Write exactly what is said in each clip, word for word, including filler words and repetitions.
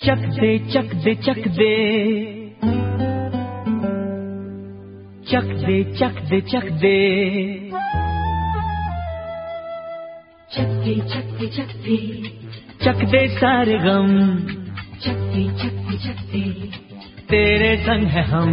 चक दे चक दे चक दे चक दे चक दे चक दे चक दे चक दे चक दे चक दे सारे गम चक दे चक दे चक दे तेरे संग है हम।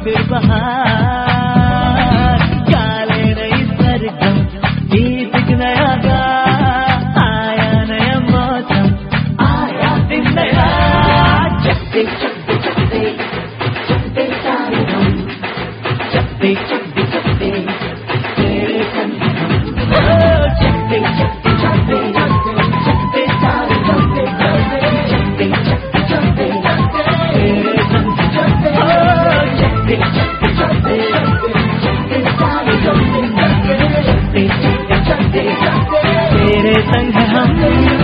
फिर बहार, काले नई सरगम, गीत एक नया गा, आया नया मौसम, आया दिन नया। चकते चकते चकते चकते सारे हम, चकते चकते चकते तेरे संग हम। ओ चकते चकते चकते चकते सारे हम, चकते चकते चकते तेरे संग चकते। ओ चकते चकते चकते चकते सारे हम, चकते चकते चकते तेरे संग हम।